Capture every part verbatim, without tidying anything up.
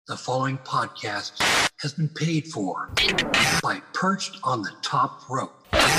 The following podcast has been paid for by Perched on the Top Rope.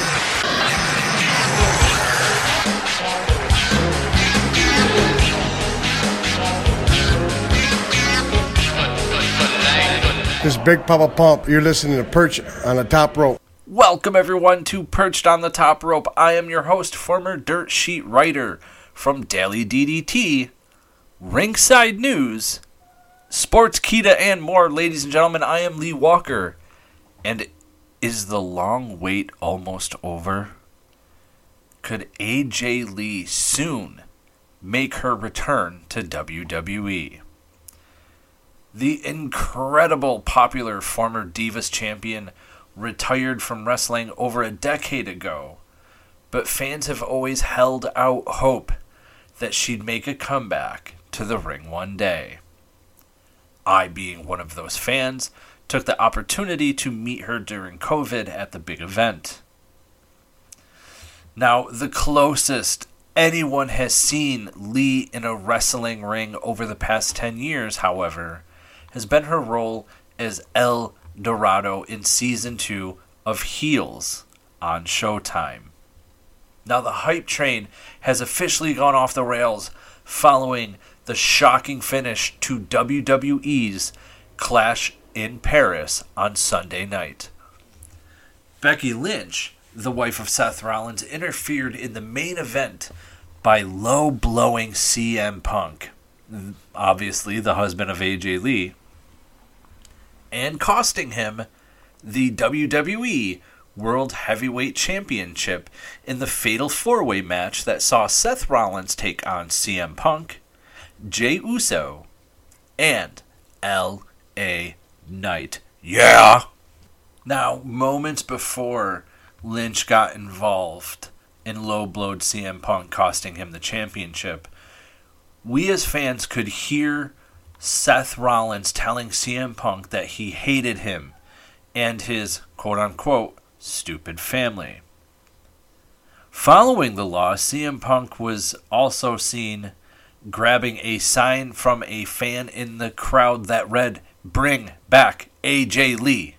This is Big Papa Pump. You're listening to Perched on the Top Rope. Welcome, everyone, to Perched on the Top Rope. I am your host, former dirt sheet writer from Daily D D T, Ringside News, Sportskeeda, and more. Ladies and gentlemen, I am Lee Walker. And is the long wait almost over? Could A J Lee soon make her return to W W E? The incredible popular former Divas champion retired from wrestling over a decade ago, but fans have always held out hope that she'd make a comeback to the ring one day. I, being one of those fans, took the opportunity to meet her during COVID at the big event. Now, the closest anyone has seen Lee in a wrestling ring over the past ten years, however, has been her role as El Dorado in Season two of Heels on Showtime. Now, the hype train has officially gone off the rails following the shocking finish to W W E's Clash in Paris on Sunday night. Becky Lynch, the wife of Seth Rollins, interfered in the main event by low-blowing C M Punk, obviously the husband of A J Lee, and costing him the W W E World Heavyweight Championship in the Fatal four-way match that saw Seth Rollins take on C M Punk, Jey Uso, and L A Knight. Yeah! Now, moments before Lynch got involved and low-blowed C M Punk, costing him the championship, we as fans could hear Seth Rollins telling C M Punk that he hated him and his quote-unquote stupid family. Following the loss, C M Punk was also seen grabbing a sign from a fan in the crowd that read, "Bring back A J Lee."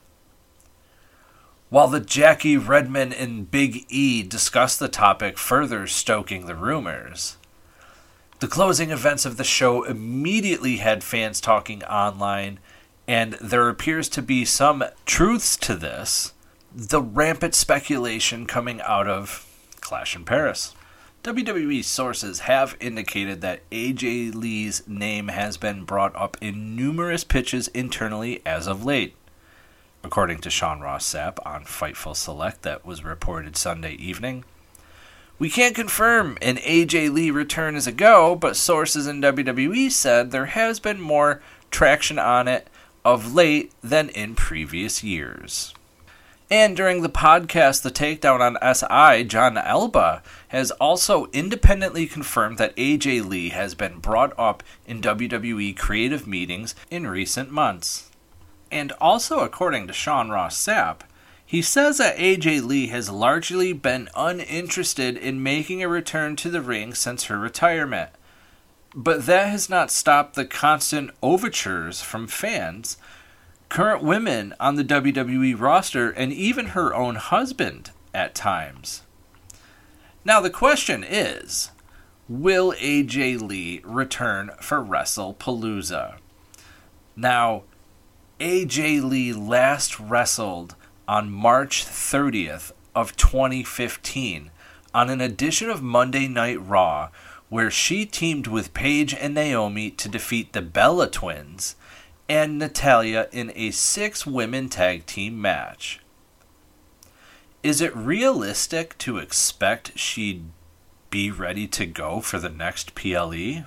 While the Jackie Redman and Big E discussed the topic, further stoking the rumors, the closing events of the show immediately had fans talking online, and there appears to be some truths to this. The rampant speculation coming out of Clash in Paris. W W E sources have indicated that A J Lee's name has been brought up in numerous pitches internally as of late. According to Sean Ross Sapp on Fightful Select, that was reported Sunday evening. We can't confirm an A J Lee return as a go, but sources in W W E said there has been more traction on it of late than in previous years. And during the podcast, The Takedown on S I, John Elba has also independently confirmed that A J Lee has been brought up in W W E creative meetings in recent months. And also, according to Sean Ross Sapp, he says that A J Lee has largely been uninterested in making a return to the ring since her retirement. But that has not stopped the constant overtures from fans, current women on the W W E roster, and even her own husband at times. Now the question is, will A J Lee return for WrestlePalooza? Now, A J Lee last wrestled on March thirtieth of twenty fifteen on an edition of Monday Night Raw where she teamed with Paige and Naomi to defeat the Bella Twins and Natalya in a six-women tag team match. Is it realistic to expect she'd be ready to go for the next P L E?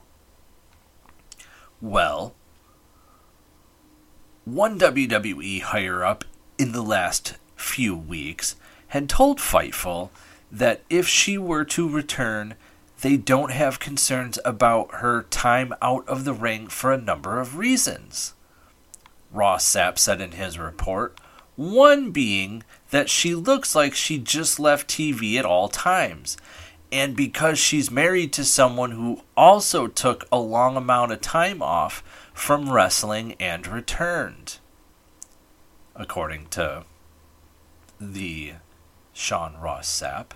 Well, one W W E higher-up in the last few weeks had told Fightful that if she were to return, they don't have concerns about her time out of the ring for a number of reasons. Ross Sapp said in his report, one being that she looks like she just left T V at all times, and because she's married to someone who also took a long amount of time off from wrestling and returned, according to the Sean Ross Sapp.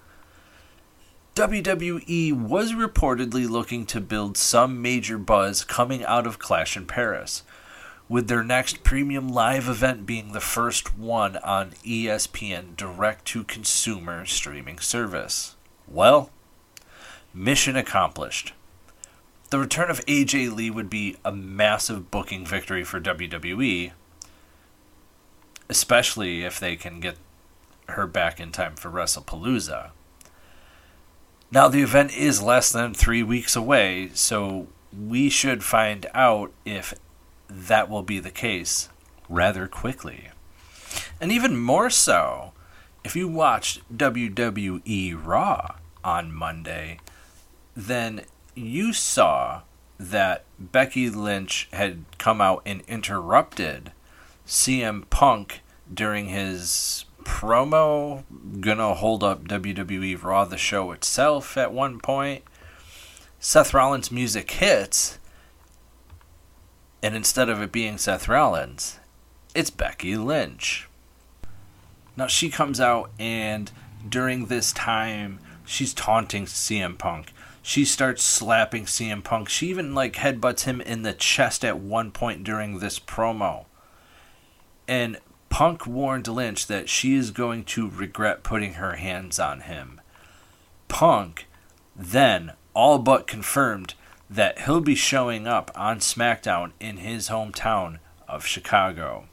W W E was reportedly looking to build some major buzz coming out of Clash in Paris, with their next premium live event being the first one on E S P N direct-to-consumer streaming service. Well, mission accomplished. The return of A J Lee would be a massive booking victory for W W E, especially if they can get her back in time for WrestlePalooza. Now, the event is less than three weeks away, so we should find out if that will be the case rather quickly. And even more so, if you watched W W E Raw on Monday, then you saw that Becky Lynch had come out and interrupted C M Punk during his promo, gonna hold up W W E Raw, the show itself, at one point. Seth Rollins' music hits, and instead of it being Seth Rollins, it's Becky Lynch. Now, she comes out, and during this time, she's taunting C M Punk. She starts slapping C M Punk. She even, like, headbutts him in the chest at one point during this promo. And Punk warned Lynch that she is going to regret putting her hands on him. Punk then all but confirmed that he'll be showing up on SmackDown in his hometown of Chicago.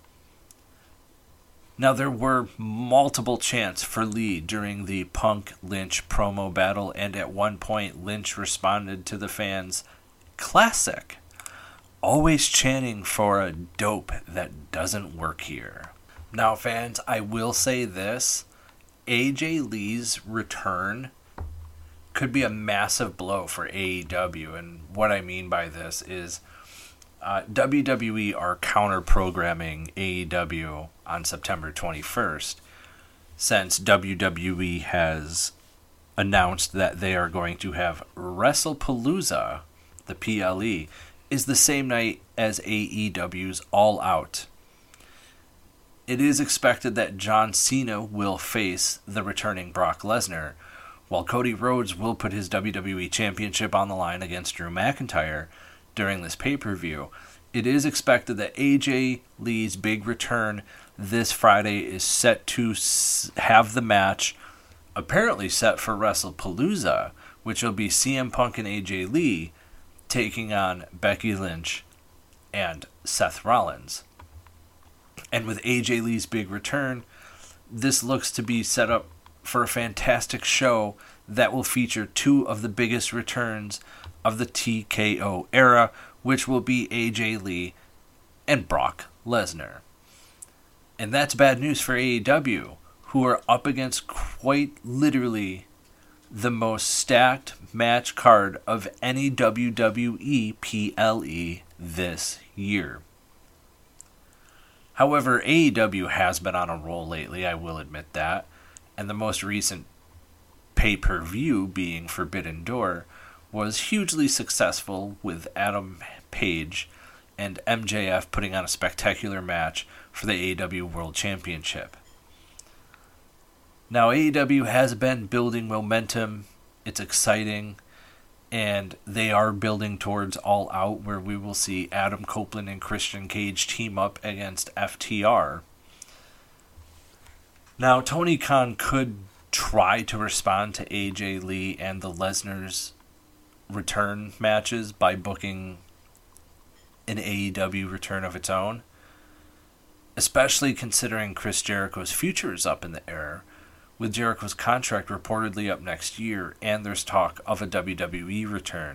Now, there were multiple chants for Lee during the Punk-Lynch promo battle, and at one point Lynch responded to the fans, "Classic. Always chanting for a dope that doesn't work here." Now, fans, I will say this. A J Lee's return could be a massive blow for A E W. And what I mean by this is uh, W W E are counter-programming A E W on September twenty-first, since W W E has announced that they are going to have WrestlePalooza, the P L E, is the same night as A E W's All Out. It is expected that John Cena will face the returning Brock Lesnar, while Cody Rhodes will put his W W E Championship on the line against Drew McIntyre during this pay-per-view. It is expected that A J Lee's big return this Friday is set to have the match apparently set for WrestlePalooza, which will be C M Punk and A J Lee taking on Becky Lynch and Seth Rollins. And with A J Lee's big return, this looks to be set up for a fantastic show that will feature two of the biggest returns of the T K O era, which will be A J Lee and Brock Lesnar. And that's bad news for A E W, who are up against quite literally the most stacked match card of any W W E P L E this year. However, A E W has been on a roll lately, I will admit that, and the most recent pay-per-view, being Forbidden Door, was hugely successful, with Adam Page and M J F putting on a spectacular match for the A E W World Championship. Now, A E W has been building momentum, it's exciting, and they are building towards All Out, where we will see Adam Copeland and Christian Cage team up against F T R. Now, Tony Khan could try to respond to A J Lee and the Lesnar's return matches by booking an A E W return of its own, especially considering Chris Jericho's future is up in the air, with Jericho's contract reportedly up next year, and there's talk of a W W E return.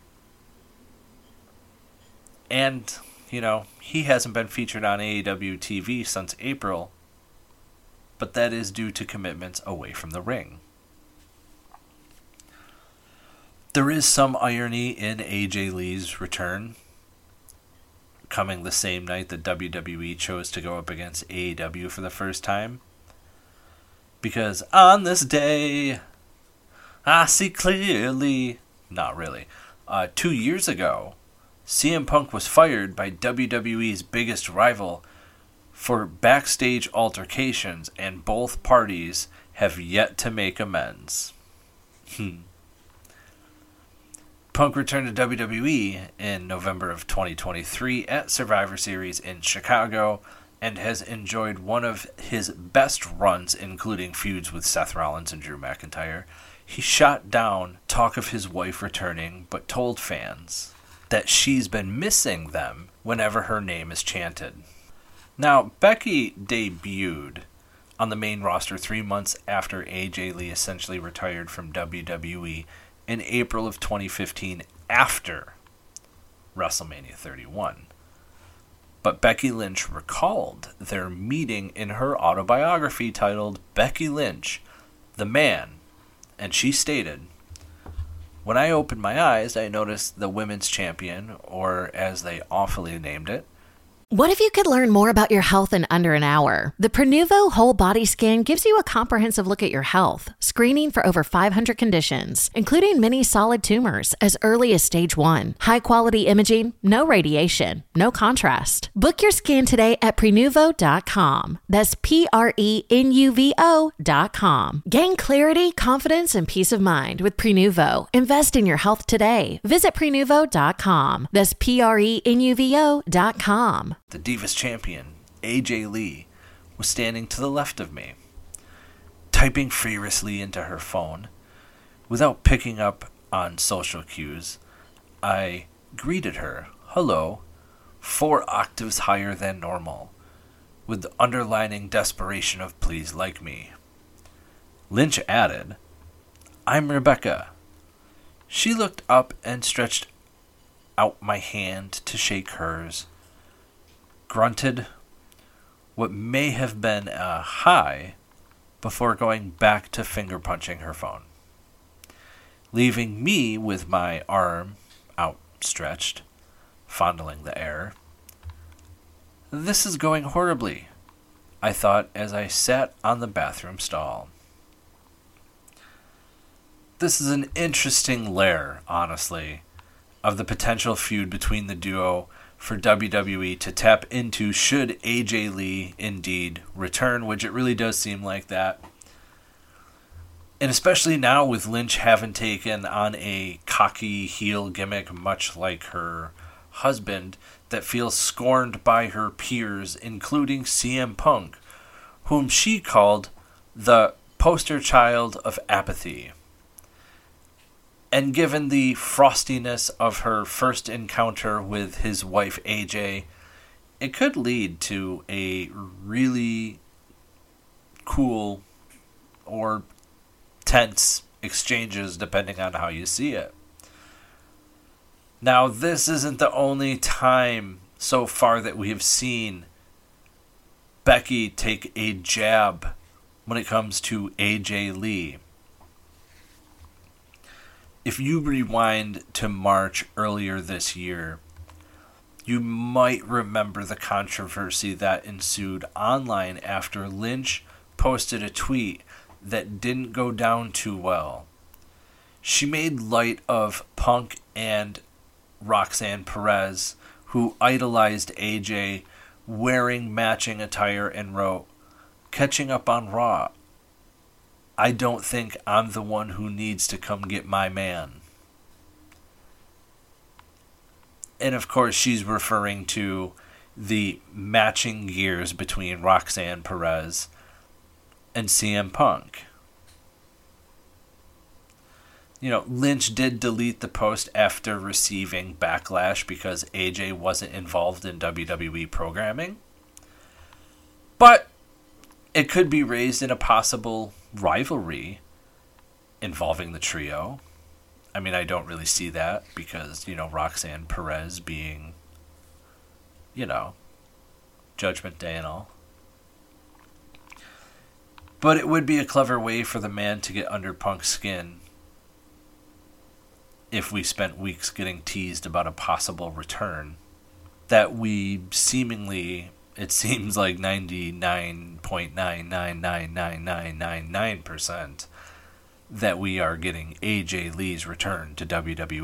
And, you know, he hasn't been featured on A E W T V since April, but that is due to commitments away from the ring. There is some irony in A J Lee's return, coming the same night that W W E chose to go up against A E W for the first time. Because on this day, I see clearly. Not really. Uh, two years ago, C M Punk was fired by W W E's biggest rival for backstage altercations, and both parties have yet to make amends. Hmm. Punk returned to W W E in November of twenty twenty-three at Survivor Series in Chicago and has enjoyed one of his best runs, including feuds with Seth Rollins and Drew McIntyre. He shot down talk of his wife returning, but told fans that she's been missing them whenever her name is chanted. Now, Becky debuted on the main roster three months after A J Lee essentially retired from W W E in April of twenty fifteen after WrestleMania thirty-one. But Becky Lynch recalled their meeting in her autobiography titled Becky Lynch, The Man, and she stated, "When I opened my eyes, I noticed the women's champion, or as they awfully named it." What if you could learn more about your health in under an hour? The Prenuvo Whole Body Scan gives you a comprehensive look at your health, screening for over five hundred conditions, including many solid tumors as early as stage one. High-quality imaging, no radiation, no contrast. Book your scan today at Prenuvo dot com. That's P R E N U V O dot com. Gain clarity, confidence, and peace of mind with Prenuvo. Invest in your health today. Visit Prenuvo dot com. That's P R E N U V O dot com. The Divas champion, A J Lee, was standing to the left of me, typing furiously into her phone. Without picking up on social cues, I greeted her, "Hello," four octaves higher than normal, with the underlining desperation of "please like me." Lynch added, "I'm Rebecca." She looked up and stretched out my hand to shake hers, grunted what may have been a hi before going back to finger punching her phone, leaving me with my arm outstretched, fondling the air. "This is going horribly," I thought as I sat on the bathroom stall. This is an interesting layer, honestly, of the potential feud between the duo for W W E to tap into should A J Lee indeed return, which it really does seem like that. And especially now with Lynch having taken on a cocky heel gimmick much like her husband that feels scorned by her peers, including C M Punk, whom she called the poster child of apathy. And given the frostiness of her first encounter with his wife A J, it could lead to a really cool or tense exchanges depending on how you see it. Now, this isn't the only time so far that we have seen Becky take a jab when it comes to A J Lee. If you rewind to March earlier this year, you might remember the controversy that ensued online after Lynch posted a tweet that didn't go down too well. She made light of Punk and Roxanne Perez, who idolized A J, wearing matching attire, and wrote, "Catching up on Raw. I don't think I'm the one who needs to come get my man." And of course, she's referring to the matching gears between Roxanne Perez and C M Punk. You know, Lynch did delete the post after receiving backlash because A J wasn't involved in W W E programming. But it could be raised in a possible rivalry involving the trio. I mean, I don't really see that because, you know, Roxanne Perez being, you know, Judgment Day and all. But it would be a clever way for the man to get under Punk's skin if we spent weeks getting teased about a possible return that we seemingly, it seems like ninety-nine point nine nine nine nine nine nine nine percent that we are getting A J Lee's return to W W E.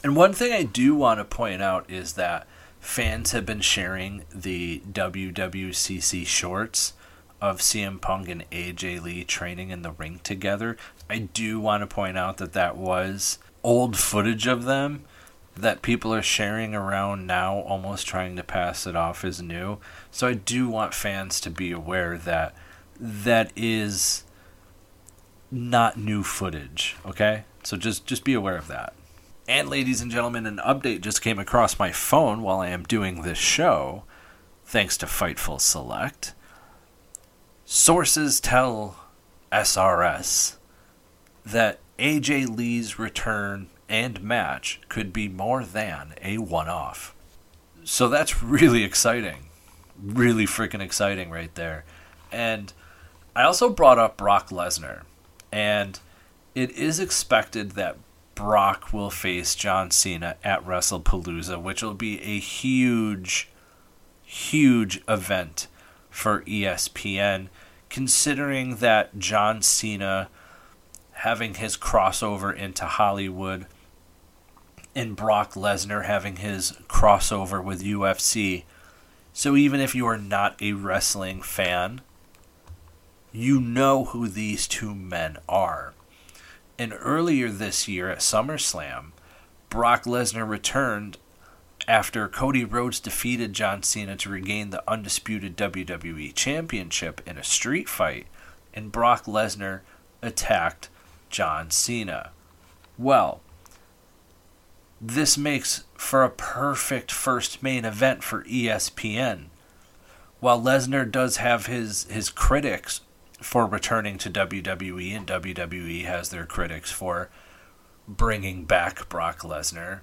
And one thing I do want to point out is that fans have been sharing the W W C C shorts of C M Punk and A J Lee training in the ring together. I do want to point out that that was old footage of them that people are sharing around now, almost trying to pass it off as new. So I do want fans to be aware that that is not new footage, okay? So just, just be aware of that. And ladies and gentlemen, an update just came across my phone while I am doing this show, thanks to Fightful Select. Sources tell S R S that A J Lee's return and match could be more than a one-off. So that's really exciting. Really freaking exciting right there. And I also brought up Brock Lesnar. And it is expected that Brock will face John Cena at WrestlePalooza, which will be a huge, huge event for E S P N, considering that John Cena having his crossover into Hollywood and Brock Lesnar having his crossover with U F C. So even if you are not a wrestling fan, you know who these two men are. And earlier this year at SummerSlam, Brock Lesnar returned after Cody Rhodes defeated John Cena to regain the undisputed W W E Championship in a street fight, and Brock Lesnar attacked John Cena. Well, this makes for a perfect first main event for E S P N. While Lesnar does have his, his critics for returning to W W E, and W W E has their critics for bringing back Brock Lesnar,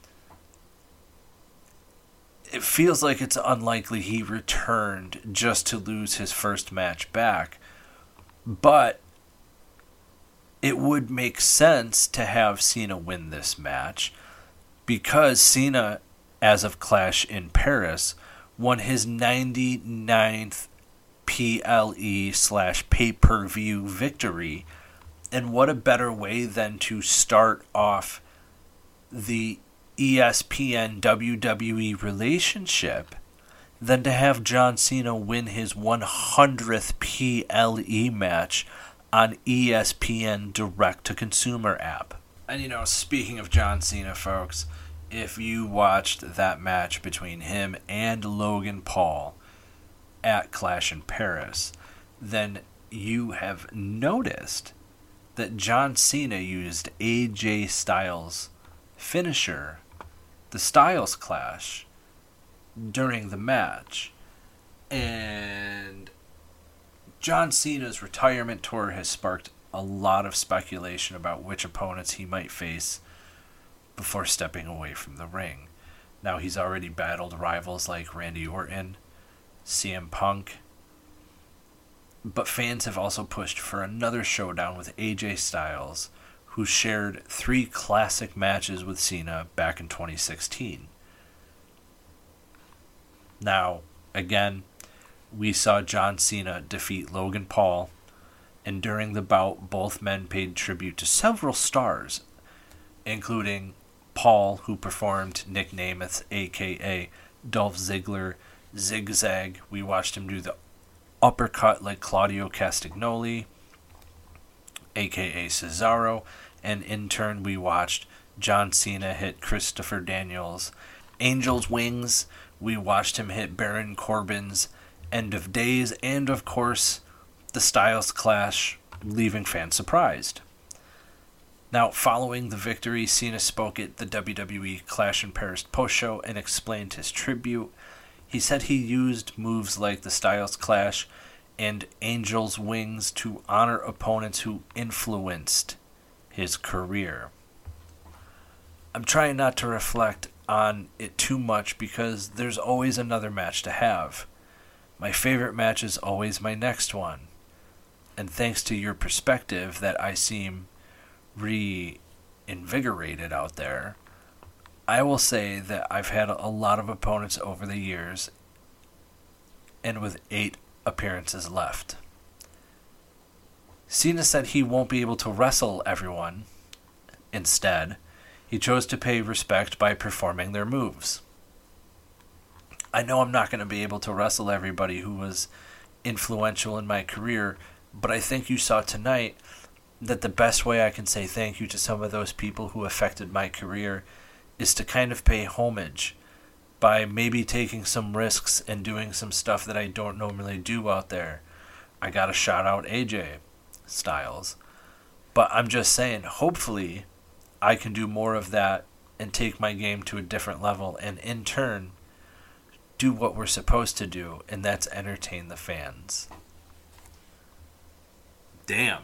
it feels like it's unlikely he returned just to lose his first match back. But it would make sense to have Cena win this match, because Cena, as of Clash in Paris, won his ninety-ninth P L E slash pay-per-view victory. And what a better way than to start off the E S P N W W E relationship than to have John Cena win his one hundredth P L E match on E S P N direct-to-consumer app. And you know, speaking of John Cena, folks, if you watched that match between him and Logan Paul at Clash in Paris, then you have noticed that John Cena used A J Styles' finisher, the Styles Clash, during the match. And John Cena's retirement tour has sparked a lot of speculation about which opponents he might face before stepping away from the ring. Now, he's already battled rivals like Randy Orton, C M Punk, but fans have also pushed for another showdown with A J Styles, who shared three classic matches with Cena back in twenty sixteen. Now, again, we saw John Cena defeat Logan Paul, and during the bout, both men paid tribute to several stars, including Paul, who performed Nick Nemeth, a k a. Dolph Ziggler, Zigzag. We watched him do the uppercut like Claudio Castagnoli, a k a. Cesaro, and in turn we watched John Cena hit Christopher Daniels' Angel's Wings. We watched him hit Baron Corbin's End of Days, and of course the Styles Clash, leaving fans surprised. Now, following the victory, Cena spoke at the W W E Clash in Paris post-show and explained his tribute. He said he used moves like the Styles Clash and Angel's Wings to honor opponents who influenced his career. I'm trying not to reflect on it too much because there's always another match to have. My favorite match is always my next one. And thanks to your perspective that I seem reinvigorated out there, I will say that I've had a lot of opponents over the years, and with eight appearances left. Cena said he won't be able to wrestle everyone. Instead, He chose to pay respect by performing their moves. I know I'm not going to be able to wrestle everybody who was influential in my career, but I think you saw tonight that the best way I can say thank you to some of those people who affected my career is to kind of pay homage by maybe taking some risks and doing some stuff that I don't normally do out there. I got to shout out A J Styles. But I'm just saying, hopefully I can do more of that and take my game to a different level and in turn do what we're supposed to do, and that's entertain the fans. Damn.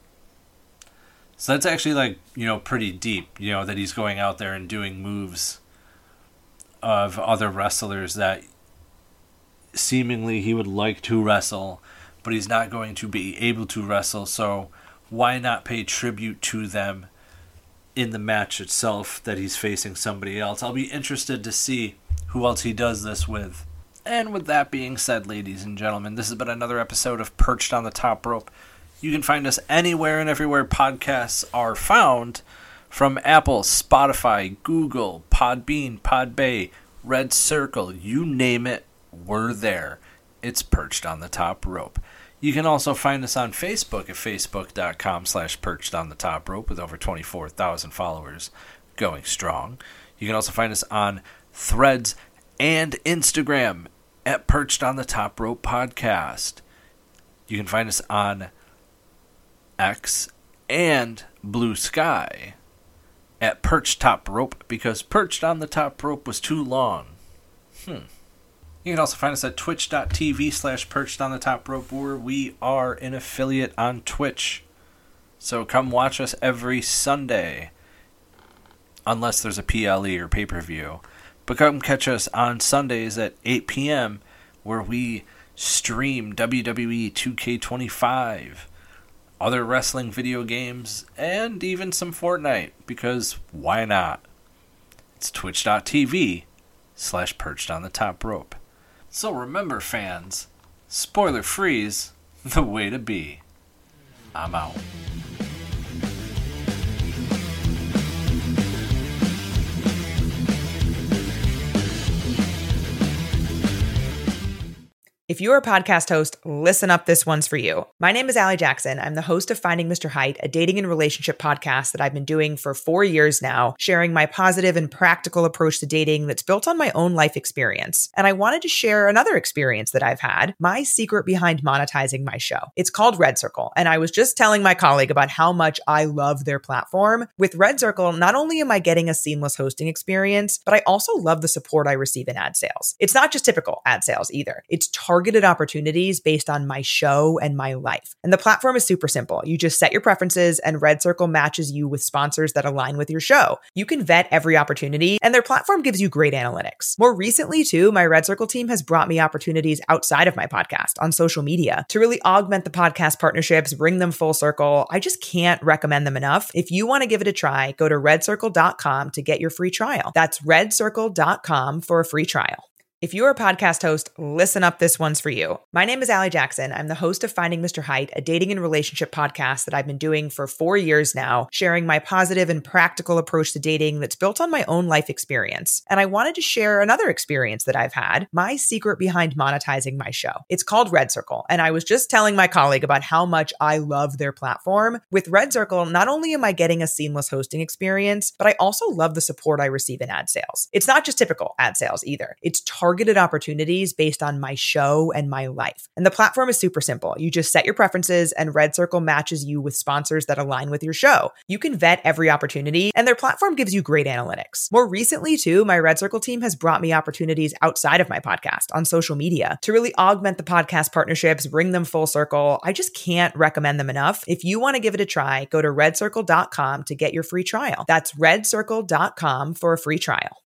So that's actually, like, you know, pretty deep, you know, that he's going out there and doing moves of other wrestlers that seemingly he would like to wrestle, but he's not going to be able to wrestle, so why not pay tribute to them in the match itself that he's facing somebody else? I'll be interested to see who else he does this with. And with that being said, ladies and gentlemen, this has been another episode of Perched on the Top Rope. You can find us anywhere and everywhere podcasts are found, from Apple, Spotify, Google, Podbean, Podbay, Red Circle, you name it, we're there. It's Perched on the Top Rope. You can also find us on Facebook at facebook.com slash perched on the top rope with over twenty-four thousand followers going strong. You can also find us on Threads and Instagram at Perched on the Top Rope Podcast. You can find us on X and Blue Sky at Perched Top Rope because Perched on the Top Rope was too long. Hmm. You can also find us at twitch.tv slash perched on the top rope, where we are an affiliate on Twitch. So come watch us every Sunday, unless there's a P L E or pay-per-view. But come catch us on Sundays at eight p.m., where we stream W W E two K twenty-five, other wrestling video games, and even some Fortnite, because why not? It's twitch.tv slash perched on the top rope. So remember, fans, spoiler free's the way to be. I'm out. If you're a podcast host, listen up, this one's for you. My name is Allie Jackson. I'm the host of Finding Mister Height, a dating and relationship podcast that I've been doing for four years now, sharing my positive and practical approach to dating that's built on my own life experience. And I wanted to share another experience that I've had, my secret behind monetizing my show. It's called Red Circle, and I was just telling my colleague about how much I love their platform. With Red Circle, not only am I getting a seamless hosting experience, but I also love the support I receive in ad sales. It's not just typical ad sales either. It's targeted targeted opportunities based on my show and my life. And the platform is super simple. You just set your preferences and Red Circle matches you with sponsors that align with your show. You can vet every opportunity and their platform gives you great analytics. More recently too, my Red Circle team has brought me opportunities outside of my podcast on social media to really augment the podcast partnerships, bring them full circle. I just can't recommend them enough. If you want to give it a try, go to red circle dot com to get your free trial. That's red circle dot com for a free trial. If you're a podcast host, listen up, this one's for you. My name is Allie Jackson. I'm the host of Finding Mister Height, a dating and relationship podcast that I've been doing for four years now, sharing my positive and practical approach to dating that's built on my own life experience. And I wanted to share another experience that I've had, my secret behind monetizing my show. It's called Red Circle, and I was just telling my colleague about how much I love their platform. With Red Circle, not only am I getting a seamless hosting experience, but I also love the support I receive in ad sales. It's not just typical ad sales either. It's targeted targeted opportunities based on my show and my life. And the platform is super simple. You just set your preferences and Red Circle matches you with sponsors that align with your show. You can vet every opportunity and their platform gives you great analytics. More recently too, my Red Circle team has brought me opportunities outside of my podcast on social media to really augment the podcast partnerships, bring them full circle. I just can't recommend them enough. If you want to give it a try, go to red circle dot com to get your free trial. That's red circle dot com for a free trial.